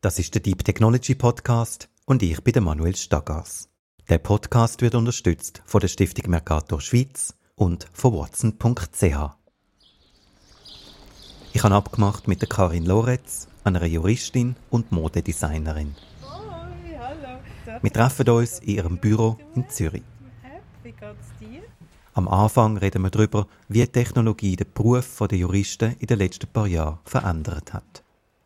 Das ist der Deep Technology Podcast und ich bin der Manuel Stagas. Der Podcast wird unterstützt von der Stiftung Mercator Schweiz und von Watson.ch. Ich habe abgemacht mit der Karin Loretz, einer Juristin und Modedesignerin. Hoi, hallo. Wir treffen uns in ihrem Büro in Zürich. Wie geht's dir? Am Anfang reden wir darüber, wie die Technologie den Beruf der Juristen in den letzten paar Jahren verändert hat.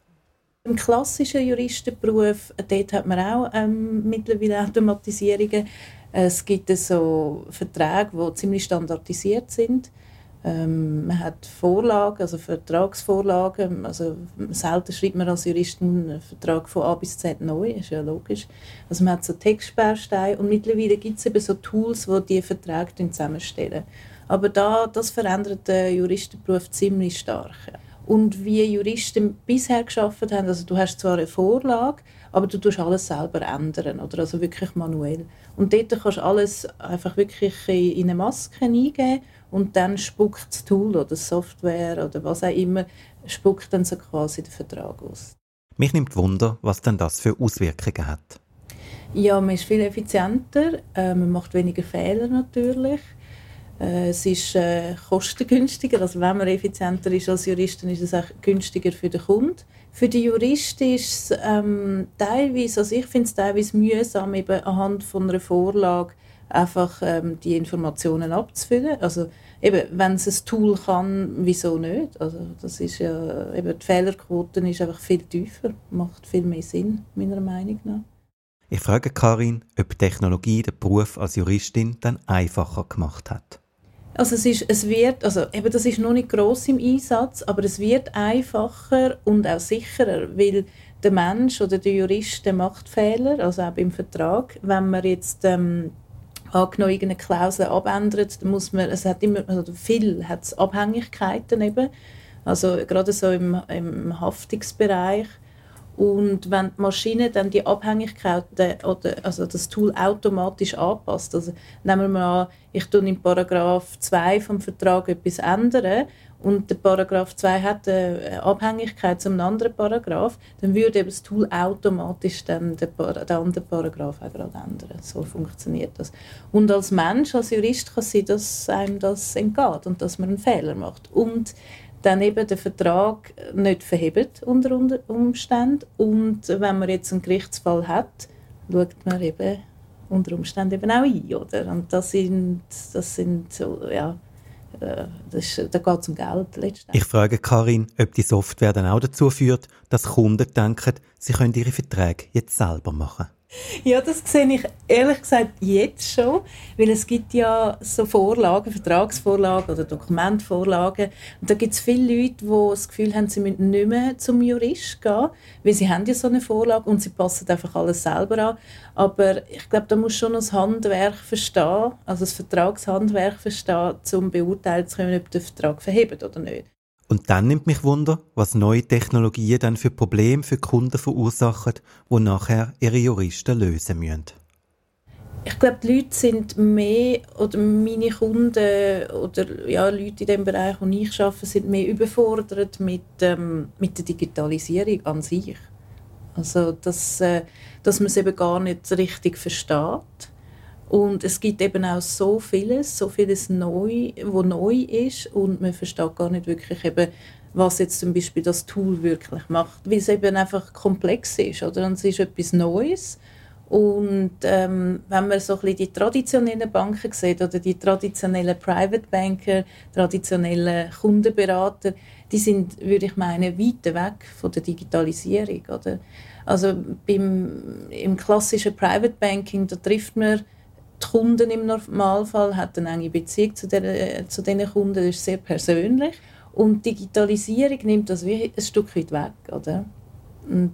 Im klassischen Juristenberuf, dort hat man auch mittlerweile Automatisierungen. Es gibt so Verträge, die ziemlich standardisiert sind. Man hat Vorlagen, also Vertragsvorlagen. Also selten schreibt man als Jurist einen Vertrag von A bis Z neu, ist ja logisch. Also man hat so Textbausteine und mittlerweile gibt es eben so Tools, die diese Verträge zusammenstellen. Aber das verändert den Juristenberuf ziemlich stark. Und wie Juristen bisher gearbeitet haben, also du hast zwar eine Vorlage, aber du tust alles selber ändern, oder? Also wirklich manuell. Und dort kannst du alles einfach wirklich in eine Maske eingeben und dann spuckt das Tool oder Software oder was auch immer, spuckt dann so quasi den Vertrag aus. Mich nimmt Wunder, was denn das für Auswirkungen hat. Ja, man ist viel effizienter, man macht weniger Fehler natürlich. Es ist kostengünstiger, also wenn man effizienter ist als Jurist, dann ist es auch günstiger für den Kunden. Für die Juristen ist es teilweise, also ich finde es teilweise mühsam, eben anhand von einer Vorlage einfach die Informationen abzufüllen. Also eben, wenn es ein Tool kann, wieso nicht? Also das ist ja, eben die Fehlerquote ist einfach viel tiefer, macht viel mehr Sinn, meiner Meinung nach. Ich frage Karin, ob Technologie den Beruf als Juristin dann einfacher gemacht hat. Also das ist noch nicht gross im Einsatz, aber es wird einfacher und auch sicherer, weil der Mensch oder der Jurist der macht Fehler, also auch beim Vertrag. Wenn man jetzt angenommen irgendeine Klausel abändert, dann muss man, es hat immer, also viel hat es Abhängigkeiten eben, also gerade so im Haftungsbereich. Und wenn die Maschine dann die Abhängigkeiten oder also das Tool automatisch anpasst, also nehmen wir mal an, ich tue in Paragraph 2 vom Vertrag etwas ändern und der Paragraph 2 hat eine Abhängigkeit zu einem anderen Paragraph, dann würde eben das Tool automatisch dann den anderen Paragraph auch gerade ändern. So funktioniert das. Und als Mensch, als Jurist kann es sein, dass einem das entgeht und dass man einen Fehler macht. Und dann eben den Vertrag nicht verhebt unter Umständen. Und wenn man jetzt einen Gerichtsfall hat, schaut man eben unter Umständen eben auch ein. Oder? Und das sind so, ja, da geht es um Geld letztendlich. Ich frage Karin, ob die Software dann auch dazu führt, dass Kunden denken, sie können ihre Verträge jetzt selber machen. Ja, das sehe ich ehrlich gesagt jetzt schon, weil es gibt ja so Vorlagen, Vertragsvorlagen oder Dokumentvorlagen und da gibt es viele Leute, die das Gefühl haben, sie müssen nicht mehr zum Jurist gehen, weil sie haben ja so eine Vorlage und sie passen einfach alles selber an. Aber ich glaube, da muss schon das Handwerk verstehen, also das Vertragshandwerk verstehen, um beurteilen zu können, ob der Vertrag verhebt oder nicht. Und dann nimmt mich Wunder, was neue Technologien dann für Probleme für Kunden verursachen, die nachher ihre Juristen lösen müssen. Ich glaube, die Leute sind mehr, oder meine Kunden oder ja, Leute in dem Bereich, wo ich arbeite, sind mehr überfordert mit der Digitalisierung an sich. Also, dass man es eben gar nicht richtig versteht. Und es gibt eben auch so vieles neu, was neu ist und man versteht gar nicht wirklich eben, was jetzt zum Beispiel das Tool wirklich macht, weil es eben einfach komplex ist, oder? Und es ist etwas Neues. Und wenn man so ein bisschen die traditionellen Banken sieht oder die traditionellen Private Banker, traditionellen Kundenberater, die sind, würde ich meinen, weit weg von der Digitalisierung, oder? Also im klassischen Private Banking, da trifft man die Kunden im Normalfall, hat eine enge Beziehung zu diesen Kunden, das ist sehr persönlich. Und Digitalisierung nimmt das wie ein Stück weit weg, oder? Und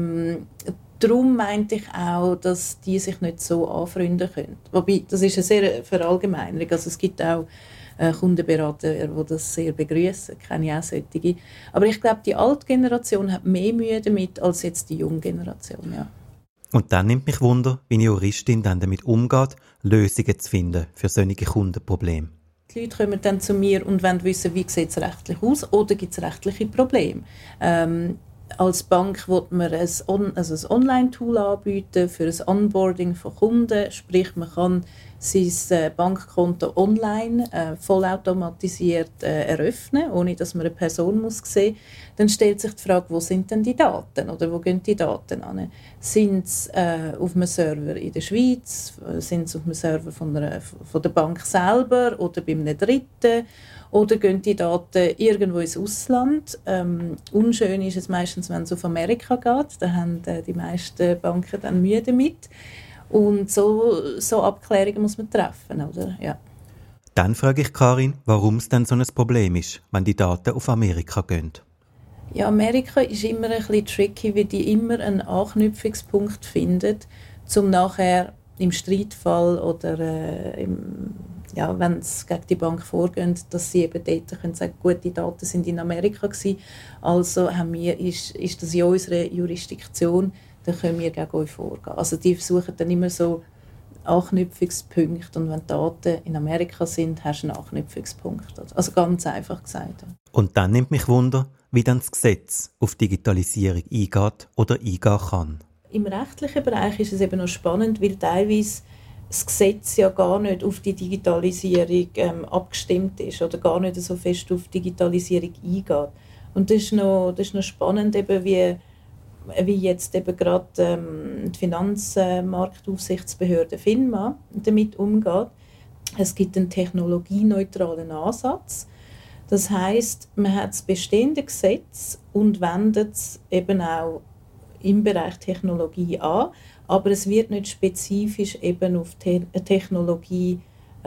darum meinte ich auch, dass die sich nicht so anfreunden können. Wobei, das ist eine sehr Verallgemeinerung. Also es gibt auch Kundenberater, die das sehr begrüßen, kenne ich auch solche. Aber ich glaube, die alte Generation hat mehr Mühe damit als jetzt die junge Generation, ja. Und dann nimmt mich Wunder, wie eine Juristin dann damit umgeht, Lösungen zu finden für solche Kundenprobleme. Die Leute kommen dann zu mir und wollen wissen, wie sieht es rechtlich aus oder gibt es rechtliche Probleme. Als Bank will man ein Online-Tool anbieten für ein Onboarding von Kunden, sprich man kann sein Bankkonto online vollautomatisiert eröffnen, ohne dass man eine Person muss sehen muss. Dann stellt sich die Frage, wo sind denn die Daten oder wo gehen die Daten an? Sind es auf einem Server in der Schweiz, sind es auf einem Server von der Bank selber oder bei einem Dritten? Oder gehen die Daten irgendwo ins Ausland? Unschön ist es meistens, wenn es auf Amerika geht. Da haben die meisten Banken dann Mühe damit. Und so Abklärungen muss man treffen, oder? Ja. Dann frage ich Karin, warum es denn so ein Problem ist, wenn die Daten auf Amerika gehen. Ja, Amerika ist immer ein bisschen tricky, weil die immer einen Anknüpfungspunkt findet, um nachher im Streitfall oder wenn es gegen die Bank vorgeht, dass sie eben dort können sagen, gut, die Daten sind in Amerika gewesen, also ist das in unserer Jurisdiktion, dann können wir gegen euch vorgehen. Also die suchen dann immer so Anknüpfungspunkte und wenn die Daten in Amerika sind, hast du einen Anknüpfungspunkt. Also ganz einfach gesagt. Und dann nimmt mich Wunder, wie dann das Gesetz auf Digitalisierung eingeht oder eingehen kann. Im rechtlichen Bereich ist es eben noch spannend, weil teilweise das Gesetz ja gar nicht auf die Digitalisierung abgestimmt ist oder gar nicht so fest auf Digitalisierung eingeht. Und das ist noch spannend, eben wie jetzt eben gerade die Finanzmarktaufsichtsbehörde FINMA damit umgeht. Es gibt einen technologieneutralen Ansatz. Das heisst, man hat das bestehende Gesetz und wendet es eben auch im Bereich Technologie an, aber es wird nicht spezifisch eben auf Technologie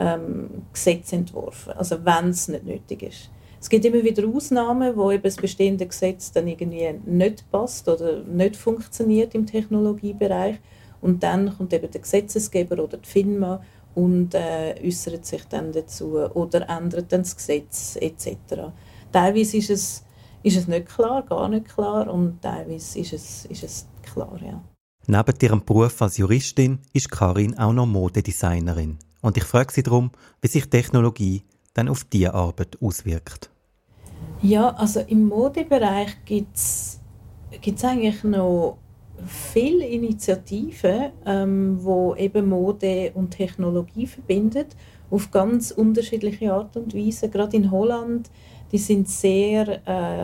Gesetz entworfen, also wenn es nicht nötig ist. Es gibt immer wieder Ausnahmen, wo eben das bestehende Gesetz dann irgendwie nicht passt oder nicht funktioniert im Technologiebereich und dann kommt eben der Gesetzesgeber oder die FINMA und äußert sich dann dazu oder ändert dann das Gesetz etc. Teilweise ist es nicht klar, gar nicht klar und teilweise ist es klar, ja. Neben ihrem Beruf als Juristin ist Karin auch noch Modedesignerin. Und ich frage sie darum, wie sich Technologie dann auf diese Arbeit auswirkt. Ja, also im Modebereich gibt's eigentlich noch viele Initiativen, wo eben Mode und Technologie verbindet, auf ganz unterschiedliche Art und Weise. Gerade in Holland, die sind sehr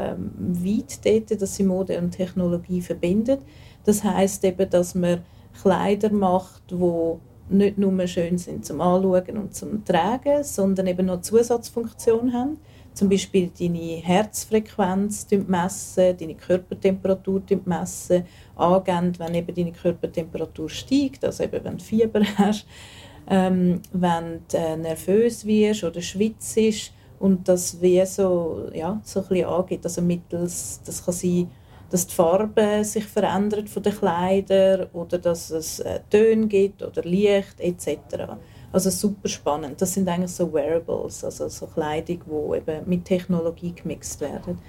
weit dort, dass sie Mode und Technologie verbindet. Das heisst eben, dass man Kleider macht, die nicht nur schön sind zum Anschauen und zum Tragen, sondern eben noch Zusatzfunktion haben. Zum Beispiel deine Herzfrequenz messen, deine Körpertemperatur messen, angeben, wenn eben deine Körpertemperatur steigt, also eben wenn du Fieber hast, wenn du nervös wirst oder schwitzt und das wie so ein bisschen angeht, also mittels, das kann sein, dass die Farbe sich verändert von den Kleidern oder dass es Töne gibt oder Licht etc. Also super spannend. Das sind eigentlich so Wearables, also so Kleidung, die eben mit Technologie gemixt werden.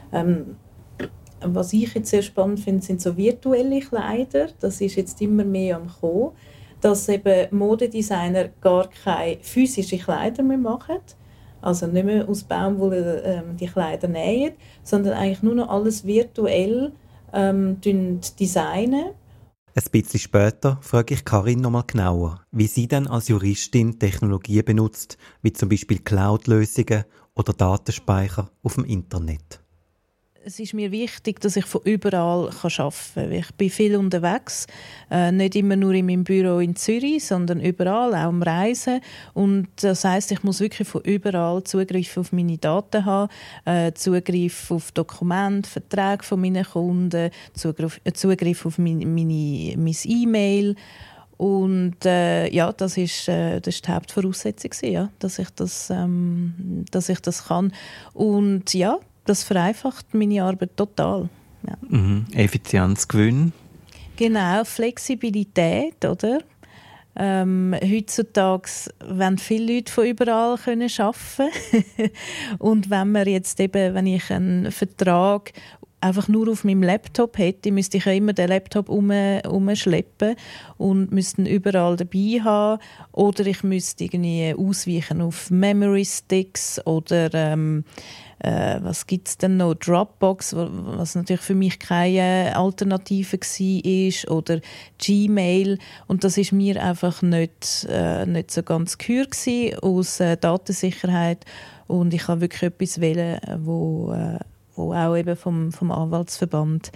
Was ich jetzt sehr spannend finde, sind so virtuelle Kleider. Das ist jetzt immer mehr am Kommen, dass eben Modedesigner gar keine physischen Kleider mehr machen. Also nicht mehr aus Baumwolle die Kleider nähen, sondern eigentlich nur noch alles virtuell designen. Ein bisschen später frage ich Karin noch mal genauer, wie sie dann als Juristin Technologien benutzt, wie zum Beispiel Cloud-Lösungen oder Datenspeicher auf dem Internet. Es ist mir wichtig, dass ich von überall arbeiten kann. Ich bin viel unterwegs, nicht immer nur in meinem Büro in Zürich, sondern überall, auch am Reisen. Und das heisst, ich muss wirklich von überall Zugriff auf meine Daten haben, Zugriff auf Dokumente, Verträge von meinen Kunden, Zugriff auf mein E-Mail. Und das ist die Hauptvoraussetzung, ja, dass ich das kann. Und ja, das vereinfacht meine Arbeit total. Ja. Effizienzgewinn. Genau, Flexibilität, oder? Heutzutage wollen viele Leute von überall arbeiten können. Und wenn ich einen Vertrag einfach nur auf meinem Laptop hätte, müsste ich ja immer den Laptop umschleppen und müsste ihn überall dabei haben. Oder ich müsste irgendwie ausweichen auf Memory Sticks oder was gibt es denn noch? Dropbox, was natürlich für mich keine Alternative war, oder Gmail. Und das ist mir einfach nicht so ganz gehör gewesen, aus Datensicherheit. Und ich habe wirklich etwas wählen, wo auch eben vom Anwaltsverband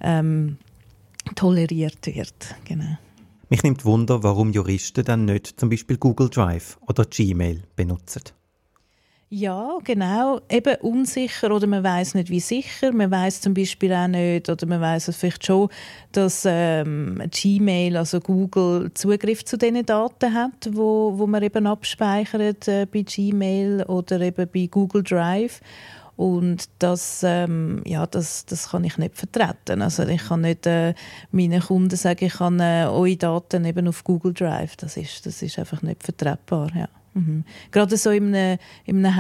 toleriert wird. Genau. Mich nimmt Wunder, warum Juristen dann nicht zum Beispiel Google Drive oder Gmail benutzen. Ja, genau. Eben unsicher oder man weiss nicht, wie sicher. Man weiss zum Beispiel auch nicht, oder man weiss es vielleicht schon, dass Gmail, also Google, Zugriff zu diesen Daten hat, wo man eben abspeichert bei Gmail oder eben bei Google Drive. Und das kann ich nicht vertreten. Also ich kann nicht meinen Kunden sagen, ich kann eure Daten eben auf Google Drive. Das ist einfach nicht vertretbar, ja. Mhm. Gerade so in einem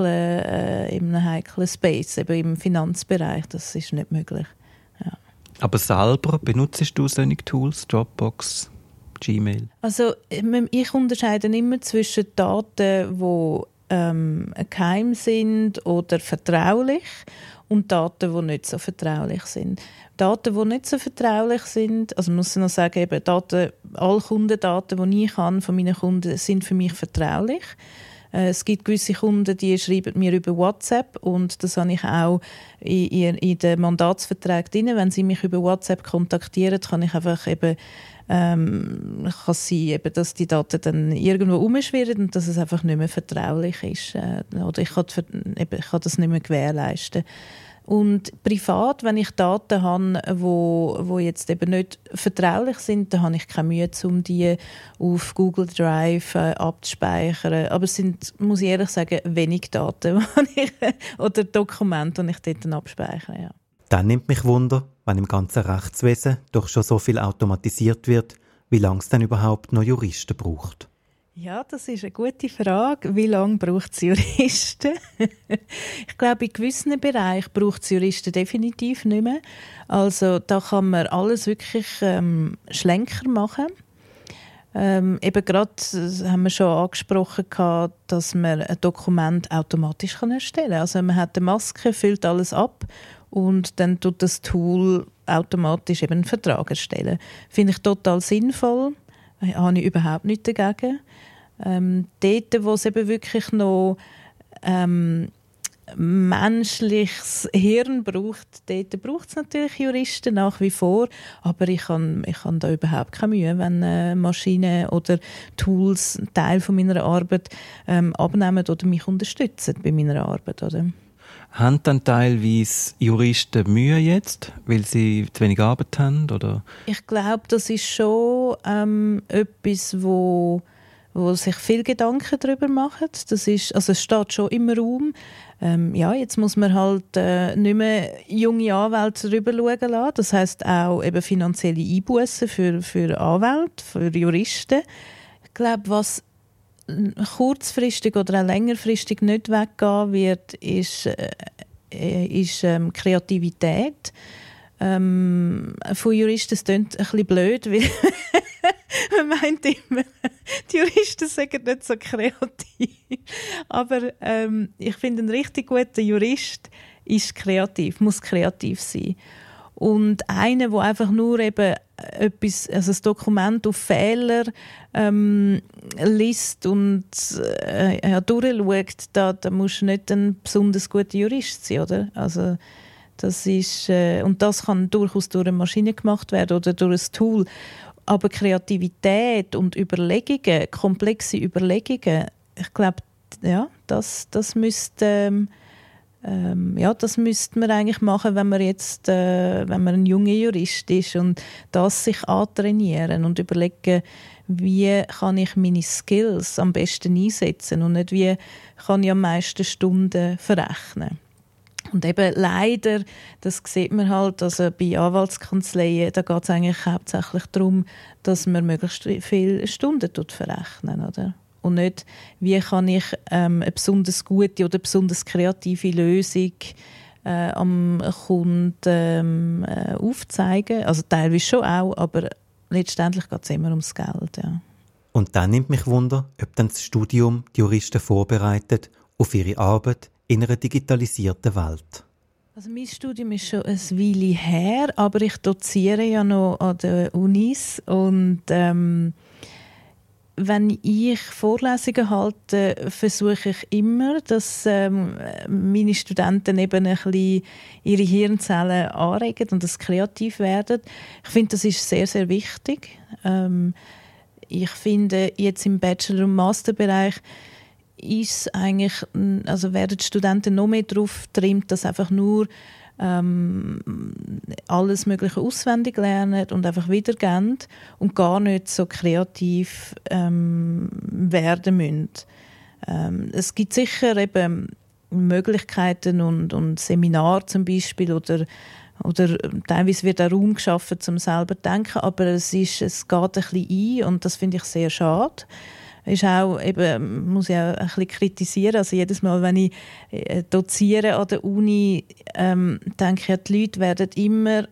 heiklen Space, eben im Finanzbereich, das ist nicht möglich. Ja. Aber selber benutzt du solche Tools, Dropbox, Gmail? Also ich unterscheide immer zwischen Daten, die geheim sind oder vertraulich, und Daten, die nicht so vertraulich sind. Daten, die nicht so vertraulich sind, also muss ich noch sagen, eben alle Kundendaten, die ich habe von meinen Kunden, sind für mich vertraulich. Es gibt gewisse Kunden, die schreiben mir über WhatsApp, und das habe ich auch in den Mandatsverträgen drin. Wenn sie mich über WhatsApp kontaktieren, kann ich einfach eben kann sein, eben, dass die Daten dann irgendwo rumschwirren und dass es einfach nicht mehr vertraulich ist. Oder ich kann das nicht mehr gewährleisten. Und privat, wenn ich Daten habe, wo jetzt eben nicht vertraulich sind, dann habe ich keine Mühe, um die auf Google Drive abzuspeichern. Aber es sind, muss ich ehrlich sagen, wenig Daten oder Dokumente, die ich dort dann abspeichere. Ja. Dann nimmt mich Wunder, wenn im ganzen Rechtswesen doch schon so viel automatisiert wird, wie lange es dann überhaupt noch Juristen braucht. Ja, das ist eine gute Frage. Wie lange braucht es Juristen? Ich glaube, in gewissen Bereichen braucht es Juristen definitiv nicht mehr. Also da kann man alles wirklich schlanker machen. Eben gerade haben wir schon angesprochen, dass man ein Dokument automatisch erstellen kann. Also man hat eine Maske, füllt alles ab und dann tut das Tool automatisch eben einen Vertrag erstellen. Finde ich total sinnvoll. Habe ich überhaupt nichts dagegen. Dort, wo es eben wirklich noch menschliches Hirn braucht, dort braucht es natürlich Juristen nach wie vor, aber ich habe da überhaupt keine Mühe, wenn Maschinen oder Tools einen Teil von meiner Arbeit abnehmen oder mich unterstützen bei meiner Arbeit, oder? Haben dann teilweise Juristen Mühe jetzt, weil sie zu wenig Arbeit haben? Oder? Ich glaube, das ist schon etwas, wo sich viel Gedanken darüber machen. Das ist, also es steht schon im Raum. Jetzt muss man halt nicht mehr junge Anwälte darüber schauen lassen. Das heisst auch eben finanzielle Einbußen für Anwälte, für Juristen. Ich glaube, was kurzfristig oder auch längerfristig nicht weggehen wird, ist Kreativität. Von Juristen, es klingt ein bisschen blöd, weil man meint immer, die Juristen sind nicht so kreativ. Aber ich finde, ein richtig guter Jurist ist kreativ, muss kreativ sein. Und einer, der einfach nur eben etwas, also ein Dokument auf Fehler liest und durchschaut, da musst du nicht ein besonders guter Jurist sein, oder? Also das ist, und das kann durchaus durch eine Maschine gemacht werden oder durch ein Tool. Aber Kreativität und Überlegungen, komplexe Überlegungen, ich glaube, ja, das müsste das müsste man eigentlich machen, wenn man jetzt, wenn man ein junger Jurist ist, und das sich antrainieren und überlegen, wie kann ich meine Skills am besten einsetzen und nicht, wie kann ich am meisten Stunden verrechnen. Und eben leider, das sieht man halt, also bei Anwaltskanzleien, da geht es eigentlich hauptsächlich darum, dass man möglichst viele Stunden verrechnen, oder? Und nicht, wie kann ich eine besonders gute oder besonders kreative Lösung am Kunden aufzeigen. Also teilweise schon auch, aber letztendlich geht es immer ums Geld. Ja. Und dann nimmt mich Wunder, ob dann das Studium die Juristen vorbereitet auf ihre Arbeit in einer digitalisierten Welt? Also mein Studium ist schon eine Weile her, aber ich doziere ja noch an den Unis und wenn ich Vorlesungen halte, versuche ich immer, dass meine Studenten eben ein bisschen ihre Hirnzellen anregen und das kreativ werden. Ich finde, das ist sehr, sehr wichtig. Ich finde, jetzt im Bachelor- und Masterbereich ist eigentlich, also werden die Studenten noch mehr darauf getrimmt, dass einfach nur alles Mögliche auswendig lernen und einfach wiedergeben und gar nicht so kreativ werden müssen. Es gibt sicher eben Möglichkeiten und Seminare zum Beispiel oder teilweise wird auch Raum geschaffen, um selber zu denken, aber es geht ein bisschen ein und das finde ich sehr schade. Ist auch eben, muss ich auch ein bisschen kritisieren. Also jedes Mal, wenn ich doziere an der Uni, denke ich, die Leute werden immer,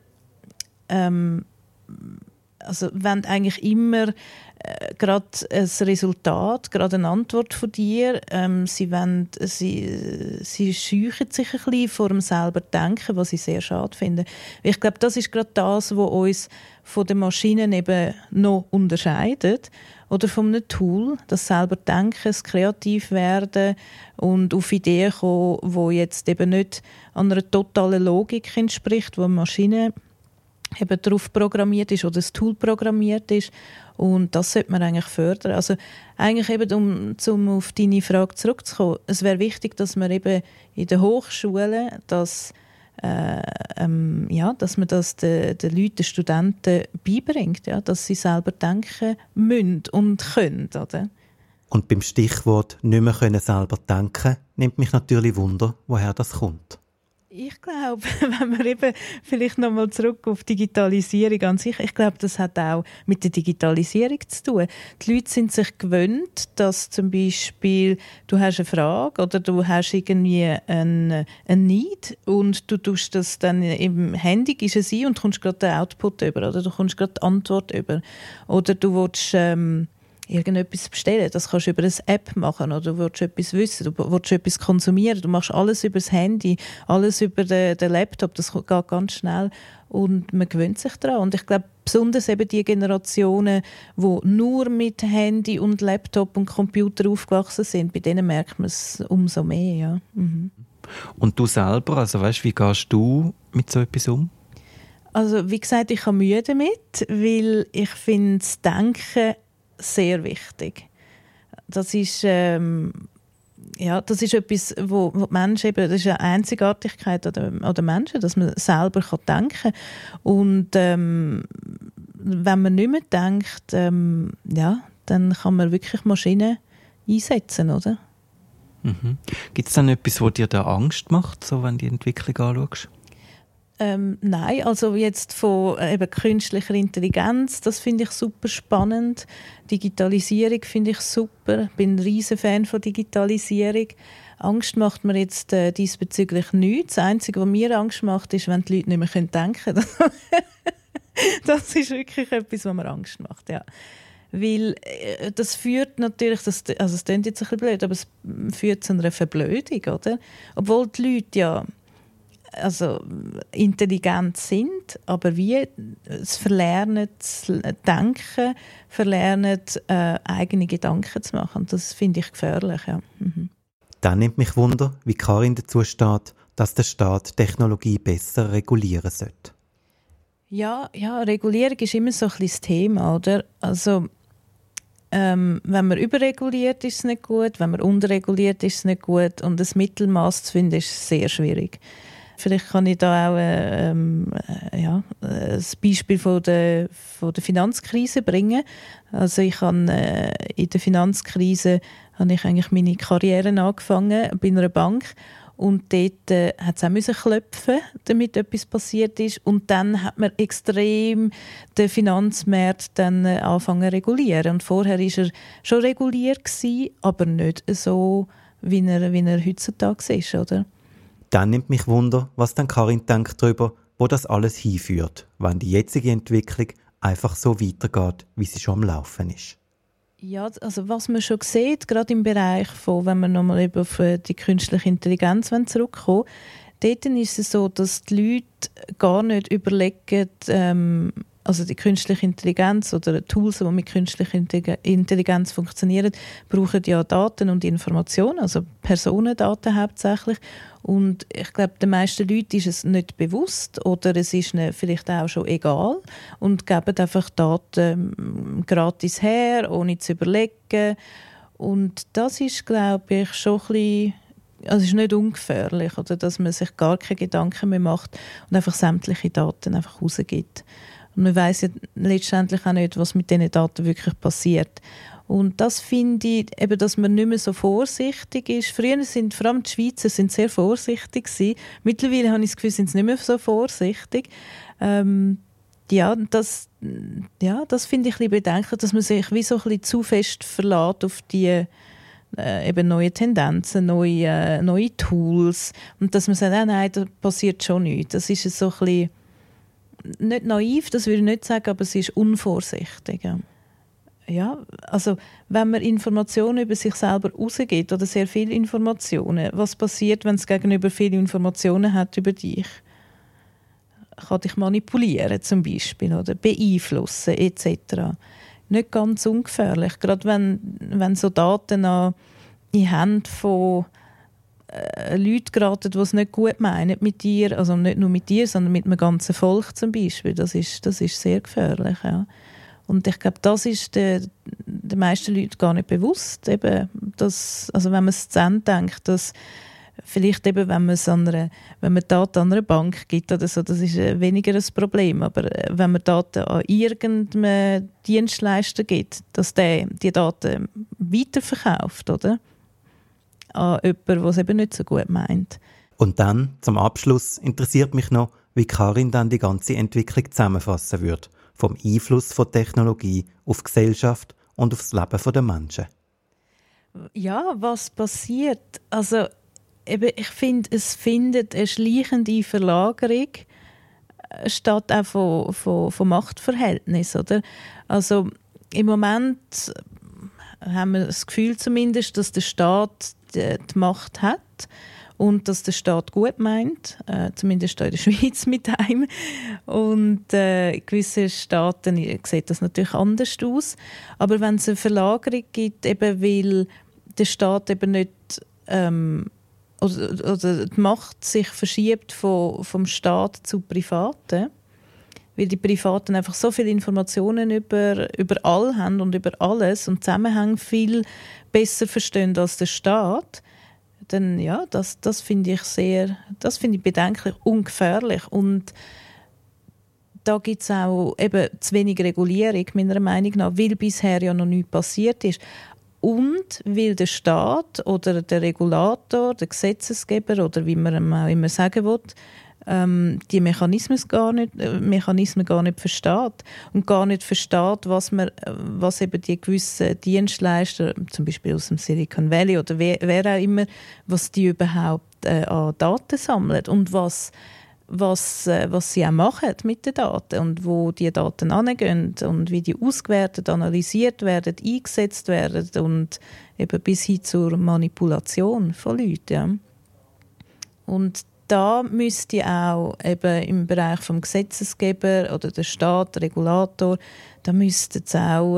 also wollen eigentlich immer gerade ein Resultat, gerade eine Antwort von dir. Sie scheuchen sich ein bisschen vor dem selber Denken, was ich sehr schade finde. Ich glaube, das ist gerade das, was uns von den Maschinen eben noch unterscheidet. Oder von einem Tool, das selber Denken, das kreativ werden und auf Ideen kommen, die jetzt eben nicht an einer totalen Logik entspricht, wo eine Maschine eben darauf programmiert ist oder das Tool programmiert ist. Und das sollte man eigentlich fördern. Also eigentlich eben, um auf deine Frage zurückzukommen, es wäre wichtig, dass man eben in den Hochschulen dass man das den Leuten, den Studenten beibringt, ja, dass sie selber denken müssen und können. Oder? Und beim Stichwort «nicht mehr können selber denken» nimmt mich natürlich Wunder, woher das kommt. Ich glaube, wenn wir eben vielleicht nochmal zurück auf Digitalisierung an sich, ich glaube, das hat auch mit der Digitalisierung zu tun. Die Leute sind sich gewöhnt, dass zum Beispiel du hast eine Frage oder du hast irgendwie ein Need und du tust das dann im Handy ist es ein und kommst gerade den Output über oder du kommst gerade die Antwort über. Oder du willst irgendetwas bestellen. Das kannst du über eine App machen oder du willst etwas wissen, du willst etwas konsumieren. Du machst alles über das Handy, alles über den Laptop. Das geht ganz schnell und man gewöhnt sich daran. Und ich glaube, besonders eben die Generationen, die nur mit Handy und Laptop und Computer aufgewachsen sind, bei denen merkt man es umso mehr. Ja. Mhm. Und du selber, also weißt, wie gehst du mit so etwas um? Also wie gesagt, ich habe Mühe damit, weil ich finde das Denken sehr wichtig. Das ist etwas, wo die Menschen eben, das ist eine Einzigartigkeit an den Menschen, dass man selber denken kann. Und wenn man nicht mehr denkt, dann kann man wirklich Maschinen einsetzen, oder? Mhm. Gibt es dann etwas, was dir da Angst macht, so, wenn du die Entwicklung anschaust? Nein, also jetzt von eben künstlicher Intelligenz, das finde ich super spannend. Digitalisierung finde ich super. Ich bin ein riesen Fan von Digitalisierung. Angst macht mir jetzt diesbezüglich nichts. Das Einzige, was mir Angst macht, ist, wenn die Leute nicht mehr denken können. Das ist wirklich etwas, was mir Angst macht, ja. Weil das führt natürlich, es klingt jetzt ein bisschen blöd, aber es führt zu einer Verblödung, oder? Obwohl die Leute ja intelligent sind, aber wie es verlernen zu denken, verlernen eigene Gedanken zu machen. Das finde ich gefährlich. Ja. Mhm. Dann nimmt mich Wunder, wie Karin dazu steht, dass der Staat Technologie besser regulieren sollte. Ja, Regulierung ist immer so ein bisschen das Thema, oder? Also wenn man überreguliert, ist es nicht gut, wenn man unterreguliert, ist es nicht gut und das Mittelmaß zu finden, ist sehr schwierig. Vielleicht kann ich da auch ein Beispiel von der Finanzkrise bringen. Also ich habe in der Finanzkrise habe ich eigentlich meine Karriere angefangen bei einer Bank und dort hat es auch klopfen, damit etwas passiert ist und dann hat man extrem den Finanzmarkt dann angefangen zu regulieren und vorher war er schon reguliert gewesen, aber nicht so, wie er heutzutage ist, oder? Dann nimmt mich Wunder, was dann Karin denkt darüber, wo das alles hinführt, wenn die jetzige Entwicklung einfach so weitergeht, wie sie schon am Laufen ist. Ja, also was man schon sieht, gerade im Bereich von, wenn wir nochmal eben auf die künstliche Intelligenz zurückkommen, dort ist es so, dass die Leute gar nicht überlegen, also die künstliche Intelligenz oder Tools, die mit künstlicher Intelligenz funktionieren, brauchen ja Daten und Informationen, also Personendaten hauptsächlich. Und ich glaube, den meisten Leuten ist es nicht bewusst oder es ist ihnen vielleicht auch schon egal und geben einfach Daten gratis her, ohne zu überlegen. Und das ist, glaube ich, schon ein bisschen, also es ist nicht ungefährlich, oder, dass man sich gar keine Gedanken mehr macht und einfach sämtliche Daten einfach rausgibt. Und man weiss ja letztendlich auch nicht, was mit diesen Daten wirklich passiert. Und das finde ich, eben, dass man nicht mehr so vorsichtig ist. Früher sind vor allem die Schweizer sind sehr vorsichtig gewesen. Mittlerweile habe ich das Gefühl, sind sie nicht mehr so vorsichtig. Das finde ich ein bisschen bedenklich, dass man sich wie so ein bisschen zu fest verlässt auf die eben neue Tendenzen, neue Tools. Und dass man sagt, nein, da passiert schon nichts. Das ist so ein bisschen nicht naiv, das würde ich nicht sagen, aber es ist unvorsichtig. Ja, also wenn man Informationen über sich selber rausgibt oder sehr viele Informationen, was passiert, wenn es gegenüber viele Informationen hat über dich? Kann dich manipulieren zum Beispiel oder beeinflussen etc. Nicht ganz ungefährlich, gerade wenn so Daten in die Hände von Leute geraten, die es nicht gut meinen mit dir, also nicht nur mit dir, sondern mit einem ganzen Volk zum Beispiel. Das ist sehr gefährlich. Ja. Und ich glaube, das ist den meisten Leuten gar nicht bewusst, eben, dass, also wenn man es zu Ende denkt, dass vielleicht eben, wenn man Daten an einer Bank gibt oder so, das ist weniger ein Problem, aber wenn man Daten an irgendeinem Dienstleister gibt, dass der die Daten weiterverkauft, oder? An jemanden, der es eben nicht so gut meint. Und dann, zum Abschluss, interessiert mich noch, wie Karin dann die ganze Entwicklung zusammenfassen würde, vom Einfluss von Technologie auf die Gesellschaft und auf das Leben der Menschen. Ja, was passiert? Also, eben, ich finde, es findet eine schleichende Verlagerung statt auch von Machtverhältnissen, oder? Also, im Moment haben wir das Gefühl zumindest, dass der Staat die Macht hat und dass der Staat gut meint, zumindest in der Schweiz mit einem. Und in gewissen Staaten sieht das natürlich anders aus. Aber wenn es eine Verlagerung gibt, eben weil der Staat eben nicht oder die Macht sich verschiebt vom Staat zu Privaten, weil die Privaten einfach so viele Informationen über all haben und über alles und Zusammenhänge viel besser verstehen als der Staat, dann ja, das finde ich bedenklich und gefährlich. Und da gibt es auch eben zu wenig Regulierung, meiner Meinung nach, weil bisher ja noch nichts passiert ist. Und weil der Staat oder der Regulator, der Gesetzesgeber oder wie man ihm auch immer sagen will, die Mechanismen gar nicht versteht und gar nicht versteht, was eben die gewissen Dienstleister, zum Beispiel aus dem Silicon Valley oder wer auch immer, was die überhaupt an Daten sammeln und was sie auch machen mit den Daten und wo die Daten hingehen und wie die ausgewertet, analysiert werden, eingesetzt werden und eben bis hin zur Manipulation von Leuten. Ja. Und da müsste auch eben im Bereich vom Gesetzesgeber oder der Staat, der Regulator, da müsste es auch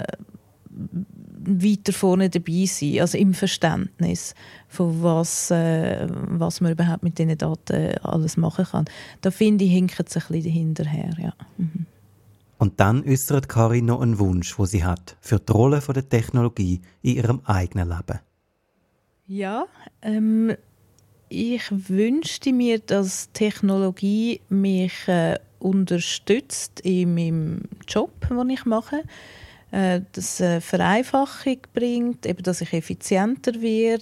weiter vorne dabei sein, also im Verständnis von was man überhaupt mit diesen Daten alles machen kann. Da finde ich, hinkt es ein bisschen hinterher. Ja. Mhm. Und dann äußert Karin noch einen Wunsch, den sie hat für die Rolle der Technologie in ihrem eigenen Leben. Ja, ich wünschte mir, dass Technologie mich unterstützt in meinem Job, den ich mache. Dass es Vereinfachung bringt, eben, dass ich effizienter werde,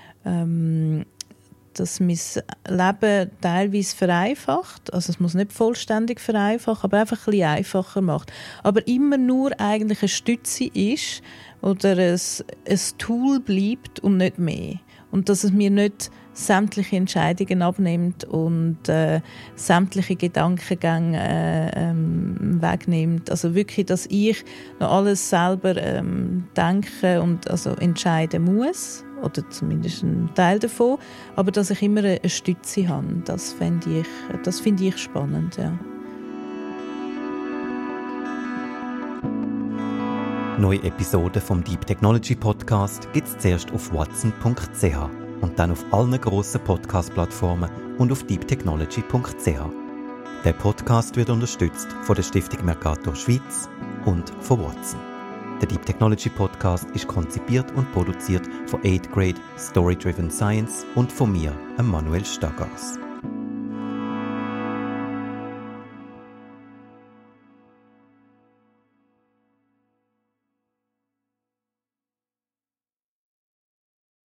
dass mein Leben teilweise vereinfacht. Also es muss nicht vollständig vereinfachen, aber einfach ein bisschen einfacher macht. Aber immer nur eigentlich eine Stütze ist oder ein Tool bleibt und nicht mehr. Und dass es mir nicht sämtliche Entscheidungen abnimmt und sämtliche Gedankengänge wegnimmt. Also wirklich, dass ich noch alles selber denken und also entscheiden muss, oder zumindest ein Teil davon, aber dass ich immer eine Stütze habe, das finde ich spannend, ja. Neue Episoden vom Deep Technology Podcast gibt es zuerst auf watson.ch und dann auf allen grossen Podcast-Plattformen und auf deeptechnology.ch. Der Podcast wird unterstützt von der Stiftung Mercator Schweiz und von Watson. Der Deep Technology Podcast ist konzipiert und produziert von 8th Grade Story Driven Science und von mir, Manuel Stagars.